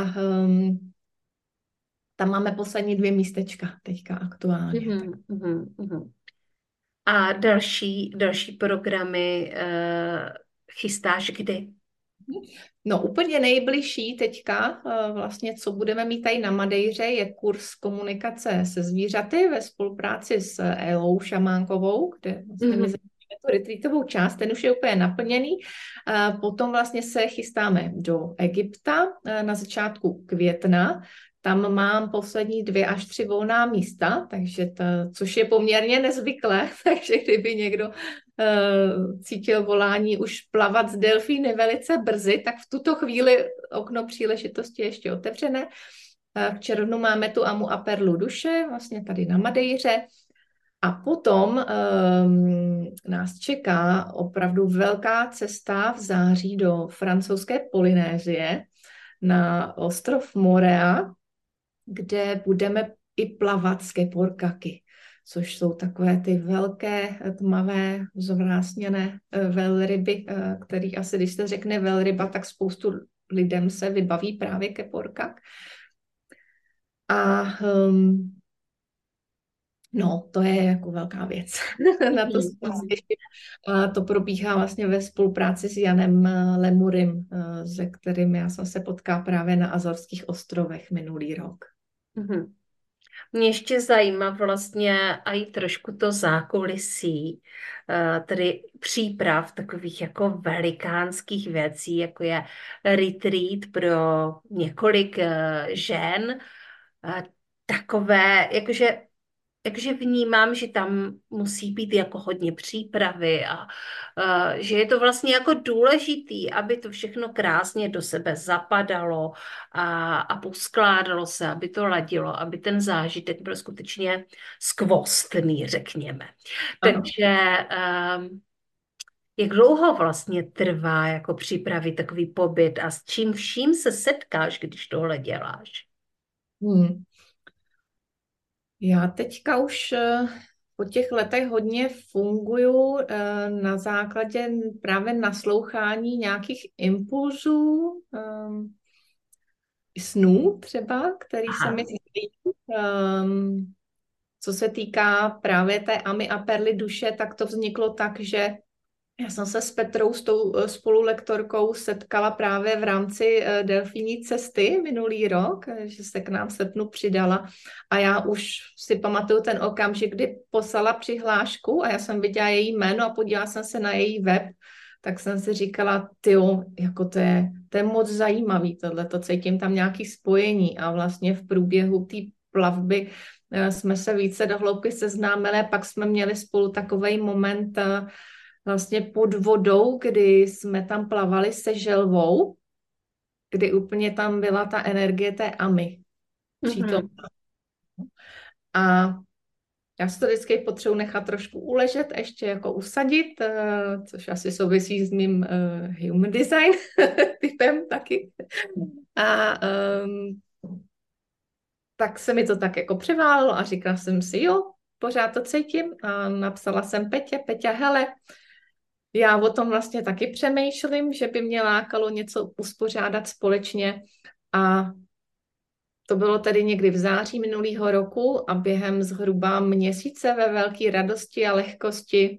tam máme poslední 2 místečka teďka aktuálně. A další programy chystáš kdy? No úplně nejbližší teďka, vlastně co budeme mít tady na Madejře, je kurz komunikace se zvířaty ve spolupráci s Elou Šamánkovou, kde vlastně my začneme tu retreatovou část, ten už je úplně naplněný. Potom vlastně se chystáme do Egypta na začátku května. Tam mám poslední 2 až 3 volná místa, takže což je poměrně nezvyklé, takže kdyby někdo cítil volání už plavat s delfíny velice brzy, tak v tuto chvíli okno příležitosti je ještě otevřené. V červnu máme tu Amu a Perlu duše, vlastně tady na Madejře. A potom nás čeká opravdu velká cesta v září do francouzské Polynésie na ostrov Morea, kde budeme i plavat s keporkaky, což jsou takové ty velké, tmavé, zvrásněné velryby, který asi, když se řekne velryba, tak spoustu lidem se vybaví právě keporkak. A no, to je jako velká věc. Na to se těším. A to probíhá vlastně ve spolupráci s Janem Lemurim, se kterým já jsem se potkala právě na Azorských ostrovech minulý rok. Mhm. Mě ještě zajímá vlastně i trošku to zákulisí, tedy příprav takových jako velikánských věcí, jako je retreat pro několik žen, takové, jakože vnímám, že tam musí být jako hodně přípravy a že je to vlastně jako důležitý, aby to všechno krásně do sebe zapadalo a poskládalo se, aby to ladilo, aby ten zážitek byl skutečně skvostný, řekněme. Ano. Takže jak dlouho vlastně trvá jako připravit takový pobyt a s čím vším se setkáš, když tohle děláš? Já teďka už po těch letech hodně funguju na základě právě naslouchání nějakých impulzů, snů třeba, který se mi zdají. Co se týká právě té Amy a Perly duše, tak to vzniklo tak, že já jsem se s Petrou, s tou spolulektorkou, setkala právě v rámci delfíní cesty minulý rok, že se k nám v srpnu přidala a já už si pamatuju ten okamžik, kdy poslala přihlášku a já jsem viděla její jméno a podívala jsem se na její web, tak jsem si říkala, tyjo, jako to je moc zajímavý tohleto, cítím tam nějaké spojení a vlastně v průběhu té plavby jsme se více do hloubky seznámili, pak jsme měli spolu takovej moment vlastně pod vodou, kdy jsme tam plavali se želvou, kdy úplně tam byla ta energie té Amy. A já si to vždycky potřebuji nechat trošku uležet, ještě jako usadit, což asi souvisí s mým human design typem taky. A tak se mi to tak jako převálilo a říkala jsem si, jo, pořád to cítím a napsala jsem Peťa, hele, já o tom vlastně taky přemýšlím, že by mě lákalo něco uspořádat společně a to bylo tedy někdy v září minulého roku a během zhruba měsíce ve velké radosti a lehkosti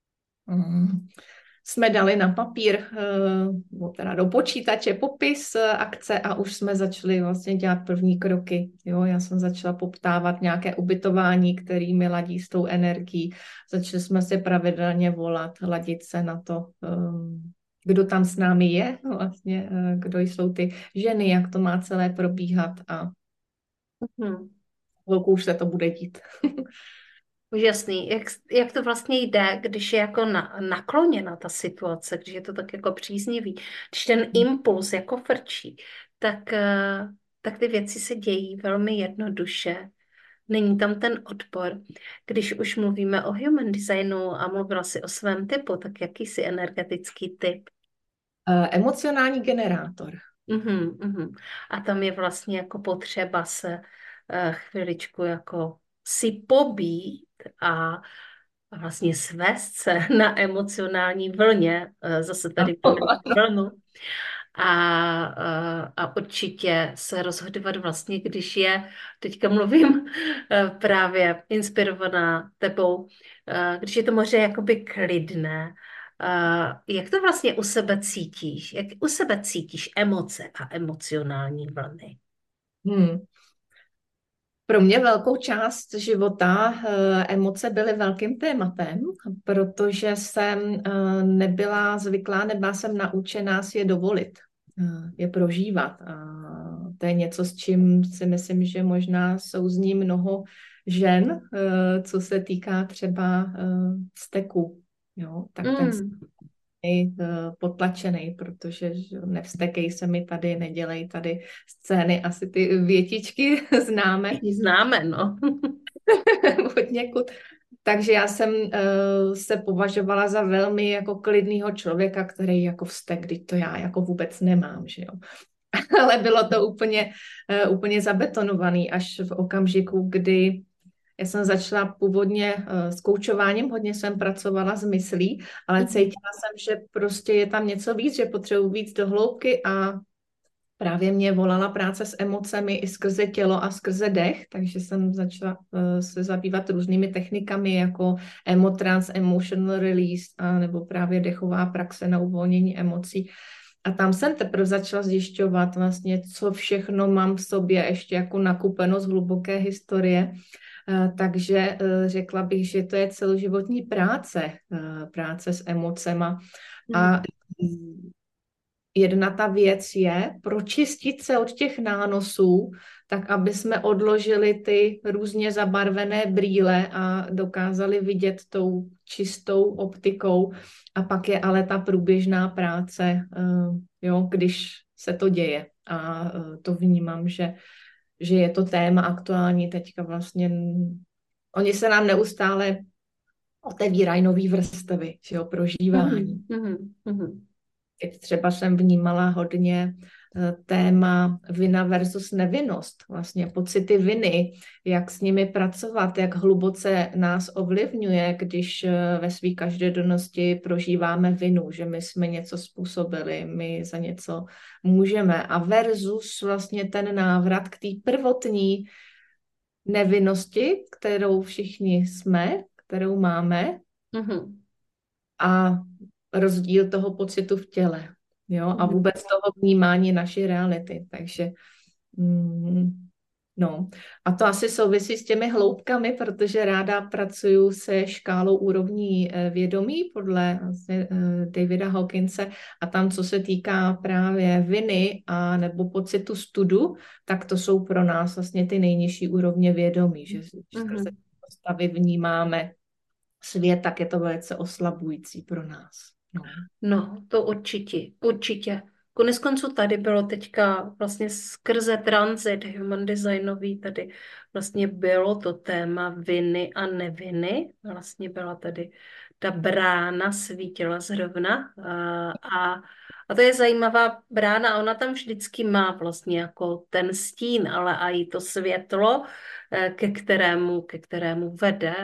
jsme dali na papír, teda do počítače popis akce a už jsme začali vlastně dělat první kroky. Jo, já jsem začala poptávat nějaké ubytování, který mi ladí s tou energií. Začali jsme si pravidelně volat, ladit se na to, kdo tam s námi je, vlastně, kdo jsou ty ženy, jak to má celé probíhat a chvilku už se to bude dít. Úžasný. Jak to vlastně jde, když je jako nakloněna ta situace, když je to tak jako příznivý, když ten impuls jako frčí, tak ty věci se dějí velmi jednoduše. Není tam ten odpor. Když už mluvíme o human designu a mluvila si o svém typu, tak jaký jsi energetický typ? Emocionální generátor. A tam je vlastně jako potřeba se chviličku jako si pobít a vlastně svést se na emocionální vlně, zase tady vlnu. A určitě se rozhodovat vlastně, když je, teďka mluvím právě inspirovaná tebou, když je to moře jakoby klidné Jak to vlastně u sebe cítíš? Jak u sebe cítíš emoce a emocionální vlny? Hmm. Pro mě velkou část života emoce byly velkým tématem, protože jsem nebyla jsem naučená si je dovolit, je prožívat. A to je něco, s čím si myslím, že možná souzní mnoho žen, co se týká třeba vzteku. Jo, tak ten Mm, potlačený, protože že nevstekej se mi tady, nedělej tady scény, asi ty větičky známe známe, no. od někud. Takže já jsem se považovala za velmi jako klidného člověka, který jako vztek, když to já jako vůbec nemám, že jo. Ale bylo to úplně zabetonovaný až v okamžiku, kdy já jsem začala původně s koučováním, hodně jsem pracovala s myslí, ale cítila jsem, že prostě je tam něco víc, že potřebuji víc do hloubky a právě mě volala práce s emocemi i skrze tělo a skrze dech, takže jsem začala se zabývat různými technikami jako emotrance, emotional release a nebo právě dechová praxe na uvolnění emocí. A tam jsem teprve začala zjišťovat vlastně, co všechno mám v sobě ještě jako nakupeno z hluboké historie. Takže řekla bych, že to je celoživotní práce s emocema. A jedna ta věc je pročistit se od těch nánosů, tak aby jsme odložili ty různě zabarvené brýle a dokázali vidět tou čistou optikou. A pak je ale ta průběžná práce, jo, když se to děje. A to vnímám, že je to téma aktuální teďka vlastně. Oni se nám neustále otevírají nový vrstvy, že jo, prožívání. Teď třeba jsem vnímala hodně téma vina versus nevinnost, vlastně pocity viny, jak s nimi pracovat, jak hluboce nás ovlivňuje, když ve své každodennosti prožíváme vinu, že my jsme něco způsobili, my za něco můžeme a versus vlastně ten návrat k té prvotní nevinnosti, kterou všichni jsme, kterou máme a rozdíl toho pocitu v těle, jo, a vůbec toho vnímání naší reality, takže no, a to asi souvisí s těmi hloubkami, protože ráda pracuju se škálou úrovní vědomí podle Davida Hawkinse a tam, co se týká právě viny a nebo pocitu studu, tak to jsou pro nás vlastně ty nejnižší úrovně vědomí, že skrze postavy vnímáme svět, tak je to velice oslabující pro nás. No, to určitě, určitě. Koneckonců tady bylo teďka vlastně skrze transit human designový, tady vlastně bylo to téma viny a neviny. Vlastně byla tady ta brána svítila zrovna a to je zajímavá brána. Ona tam vždycky má vlastně jako ten stín, ale a i to světlo, ke kterému vede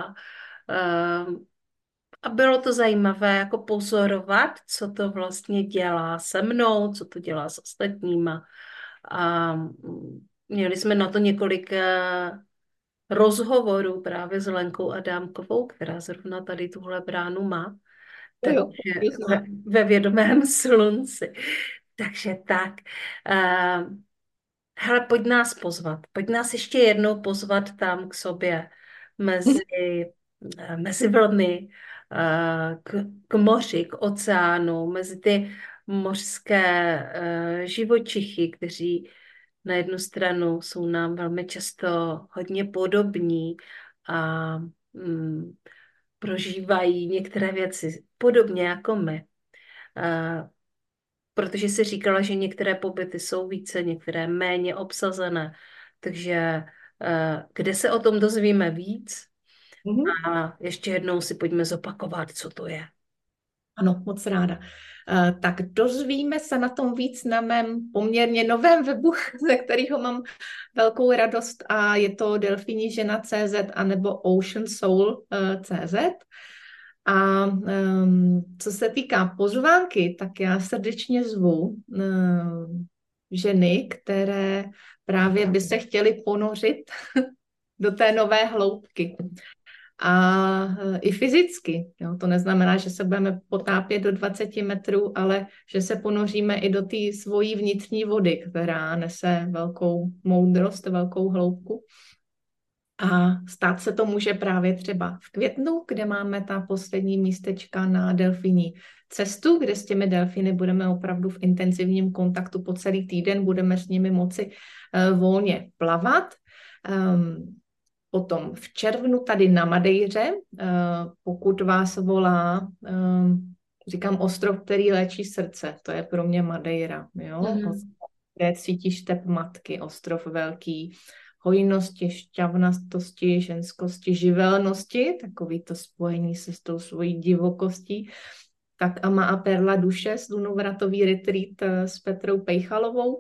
a bylo to zajímavé jako pozorovat, co to vlastně dělá se mnou, co to dělá s ostatníma. A měli jsme na to několik rozhovorů právě s Lenkou Adámkovou, která zrovna tady tuhle bránu má. Takže ve vědomém slunci. Takže tak. Hele, pojď nás pozvat. Pojď nás ještě jednou pozvat tam k sobě mezi vlny, k moři, k oceánu, mezi ty mořské živočichy, kteří na jednu stranu jsou nám velmi často hodně podobní a prožívají některé věci podobně jako my. Protože jsi říkala, že některé pobyty jsou více, některé méně obsazené. Takže kde se o tom dozvíme víc? A ještě jednou si pojďme zopakovat, co to je. Ano, moc ráda. Tak dozvíme se na tom víc na mém poměrně novém webu, ze kterého mám velkou radost a je to delfinižena.cz anebo oceansoul.cz. A co se týká pozvánky, tak já srdečně zvu ženy, které právě by se chtěly ponořit do té nové hloubky. a i fyzicky. Jo? To neznamená, že se budeme potápět do 20 metrů, ale že se ponoříme i do té svojí vnitřní vody, která nese velkou moudrost, velkou hloubku. A stát se to může právě třeba v květnu, kde máme ta poslední místečka na delfíní cestu, kde s těmi delfíny budeme opravdu v intenzivním kontaktu po celý týden, budeme s nimi moci volně plavat. Potom v červnu tady na Madejře, pokud vás volá, říkám ostrov, který léčí srdce, to je pro mě Madeira, jo? Kde cítíš tep matky, ostrov velký, hojnosti, šťavnatosti, ženskosti, živelnosti, takový to spojení se s tou svojí divokostí, tak Ama a Perla duše, slunovratový retreat s Petrou Pejchalovou.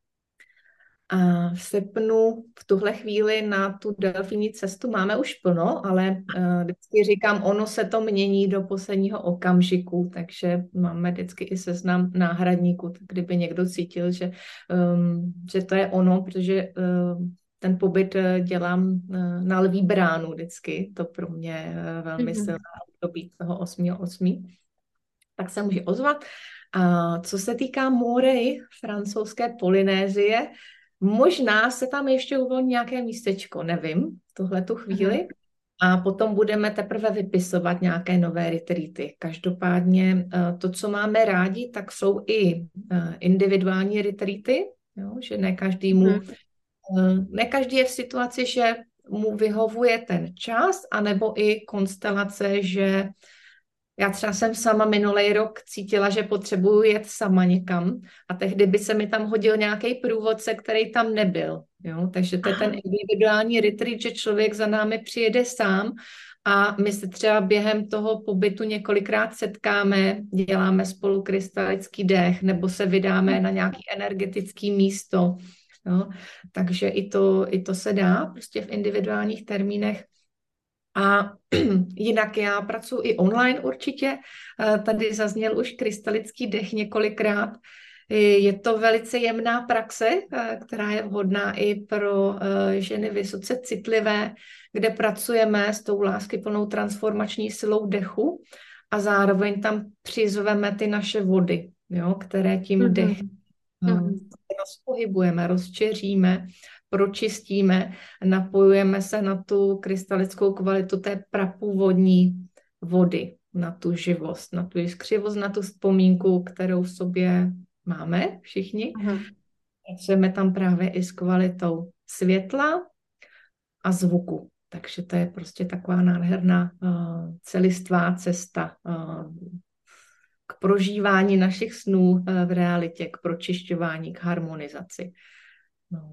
A v srpnu v tuhle chvíli na tu delfínní cestu máme už plno, ale vždycky říkám, ono se to mění do posledního okamžiku, takže máme vždycky i seznam náhradníků, tak kdyby někdo cítil, že to je ono, protože ten pobyt dělám na Lví bránu vždycky, to pro mě je velmi silná období toho 8.8. Tak se může ozvat. A co se týká Moray, francouzské Polynésie, možná se tam ještě uvolní nějaké místečko, nevím, v tuhletu chvíli. A potom budeme teprve vypisovat nějaké nové retreaty. Každopádně to, co máme rádi, tak jsou i individuální retreaty, jo, že ne každý je v situaci, že mu vyhovuje ten čas, anebo i konstelace, že já třeba jsem sama minulý rok cítila, že potřebuju jet sama někam a tehdy by se mi tam hodil nějaký průvodce, který tam nebyl. Jo? Takže to je ten individuální retreat, že člověk za námi přijede sám a my se třeba během toho pobytu několikrát setkáme, děláme spolu krystalický dech nebo se vydáme na nějaké energetické místo. Jo? Takže i to se dá prostě v individuálních termínech. A jinak já pracuji i online určitě. Tady zazněl už krystalický dech několikrát. Je to velice jemná praxe, která je vhodná i pro ženy vysoce citlivé, kde pracujeme s tou láskyplnou transformační silou dechu a zároveň tam přizveme ty naše vody, jo, které tím dechem rozpohybujeme, rozčeříme, pročistíme, napojujeme se na tu krystalickou kvalitu té prapůvodní vody, na tu živost, na tu jiskřivost, na tu vzpomínku, kterou v sobě máme všichni. Pracujeme tam právě i s kvalitou světla a zvuku. Takže to je prostě taková nádherná celistvá cesta k prožívání našich snů v realitě, k pročišťování, k harmonizaci. No.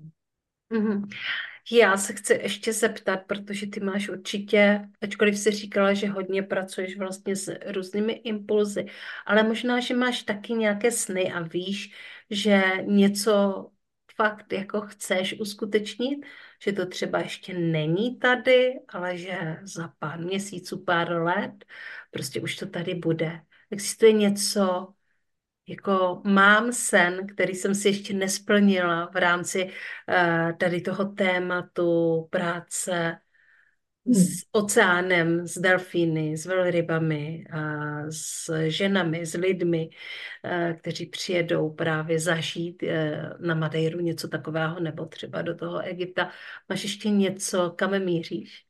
Já se chci ještě zeptat, protože ty máš určitě, ačkoliv jsi říkala, že hodně pracuješ vlastně s různými impulzy, ale možná, že máš taky nějaké sny a víš, že něco fakt jako chceš uskutečnit, že to třeba ještě není tady, ale že za pár měsíců, pár let, prostě už to tady bude. Existuje něco, jako mám sen, který jsem si ještě nesplnila v rámci tady toho tématu práce s oceánem, s delfíny, s velrybami, s ženami, s lidmi, kteří přijedou právě zažít na Madeiru něco takového, nebo třeba do toho Egypta. Máš ještě něco, kam míříš?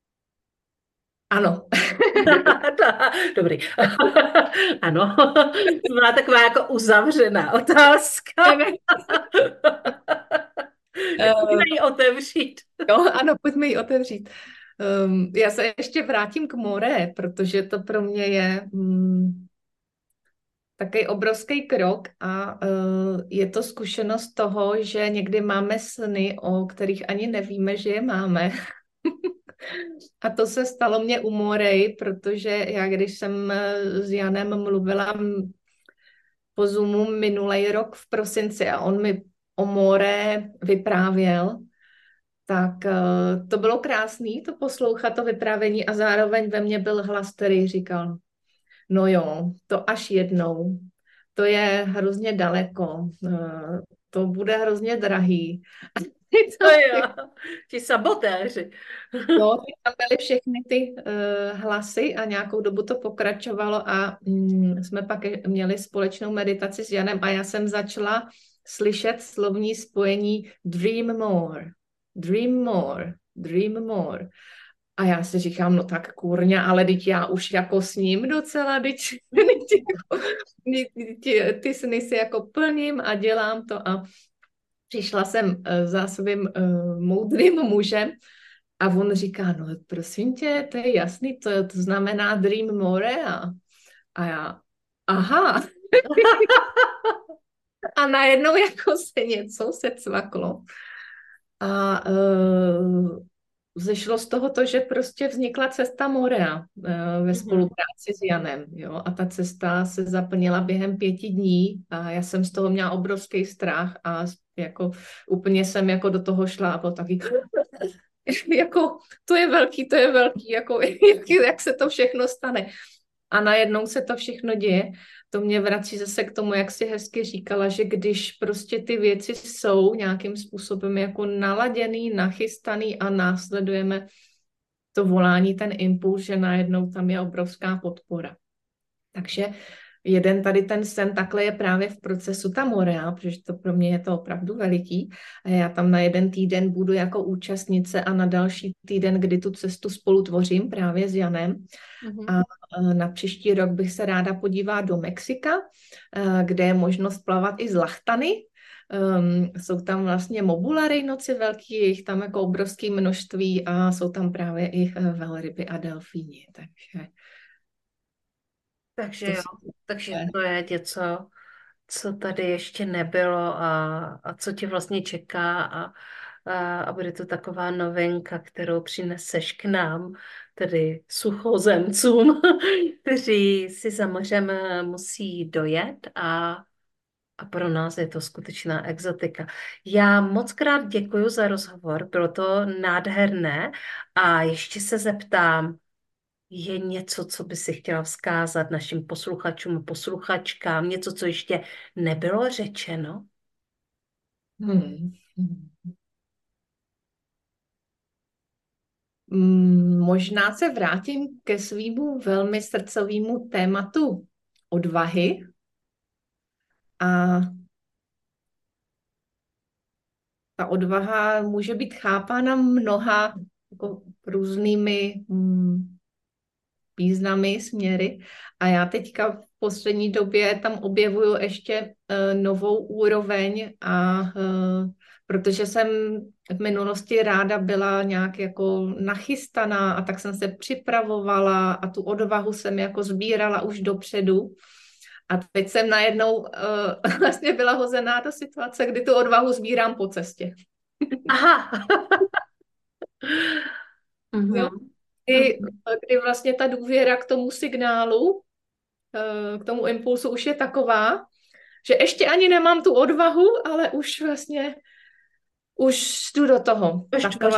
Ano. Dobrý. Ano. To byla taková jako uzavřená otázka. Pojďme ji otevřít. Jo, ano, pojďme ji otevřít. Já se ještě vrátím k more, protože to pro mě je takový obrovský krok a je to zkušenost toho, že někdy máme sny, o kterých ani nevíme, že je máme. A to se stalo mě u Moray, protože já, když jsem s Janem mluvila po Zoomu minulý rok v prosinci a on mi o more vyprávěl, tak to bylo krásný to poslouchat, to vyprávění a zároveň ve mně byl hlas, který říkal, no jo, to až jednou, to je hrozně daleko, to bude hrozně drahý. To jo, ti sabotéři. No, tam byly všechny ty hlasy a nějakou dobu to pokračovalo a jsme pak měli společnou meditaci s Janem a já jsem začala slyšet slovní spojení dream more, dream more, dream more. A já si říkám, no tak kurňa, ale teď já už jako s ním docela, ty sny si jako plním a dělám to a přišla jsem za svým moudrým mužem a on říká, no prosím tě, to je jasný, to znamená dream more a já, aha. A najednou jako se něco secvaklo. A vzešlo z toho to, že prostě vznikla cesta Morea ve spolupráci s Janem. Jo? A ta cesta se zaplnila během 5 dní a já jsem z toho měla obrovský strach a jako úplně jsem jako do toho šla a bylo taky jako to je velký, jako jak se to všechno stane. A najednou se to všechno děje. To mě vrací zase k tomu, jak jsi hezky říkala, že když prostě ty věci jsou nějakým způsobem jako naladěný, nachystaný a následujeme to volání, ten impuls, že najednou tam je obrovská podpora. Takže jeden tady ten sen takhle je právě v procesu ta Morea, protože to pro mě je to opravdu veliký. A já tam na 1 týden budu jako účastnice a na další týden, kdy tu cestu spolu tvořím právě s Janem. A na příští rok bych se ráda podívala do Mexika, kde je možnost plavat i z lachtany. Jsou tam vlastně mobulary noci velký, je jich tam jako obrovské množství a jsou tam právě i velryby a delfíni. Takže jo, takže to je něco, co tady ještě nebylo a co tě vlastně čeká a bude to taková novinka, kterou přineseš k nám, tedy suchozemcům, kteří si za mořem musí dojet a pro nás je to skutečná exotika. Já moc krát děkuji za rozhovor, bylo to nádherné a ještě se zeptám, je něco, co by si chtěla vzkázat našim posluchačům, posluchačkám, něco, co ještě nebylo řečeno? Možná se vrátím ke svýmu velmi srdcovému tématu odvahy a ta odvaha může být chápána mnoha jako různými významy, směry. A já teďka v poslední době tam objevuju ještě novou úroveň a protože jsem v minulosti ráda byla nějak jako nachystaná a tak jsem se připravovala a tu odvahu jsem jako sbírala už dopředu. A teď jsem najednou vlastně byla hozená do situace, kdy tu odvahu sbírám po cestě. Aha. Jo? Kdy vlastně ta důvěra k tomu signálu, k tomu impulsu už je taková, že ještě ani nemám tu odvahu, ale už vlastně už jdu do toho.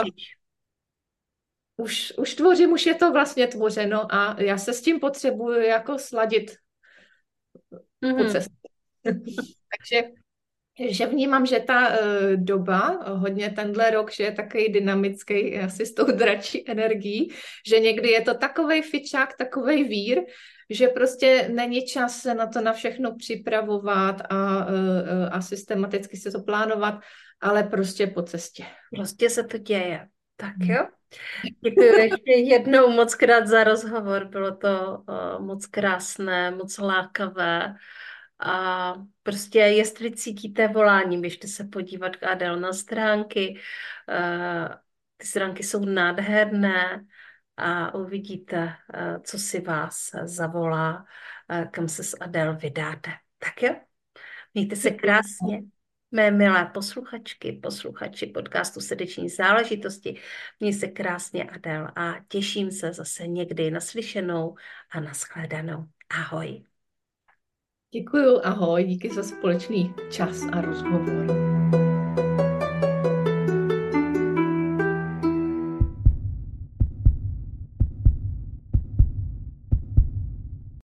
Už tvořím, už je to vlastně tvořeno a já se s tím potřebuju jako sladit po cestě. Takže že vnímám, že ta doba, hodně tenhle rok, že je takový dynamický, asi s tou dračí energií, že někdy je to takovej fičák, takovej vír, že prostě není čas se na to na všechno připravovat a systematicky si to plánovat, ale prostě po cestě. Prostě se to děje. Tak jo. Děkuji ještě jednou moc krát za rozhovor. Bylo to moc krásné, moc lákavé. A prostě jestli cítíte volání, běžte se podívat k Adele na stránky. Ty stránky jsou nádherné a uvidíte, co si vás zavolá, kam se s Adele vydáte. Tak jo, mějte se krásně. Mé milé posluchačky, posluchači podcastu Srdeční záležitosti, měj se krásně, Adele, a těším se zase někdy naslyšenou a nashledanou. Ahoj. Děkuju, ahoj, díky za společný čas a rozhovor.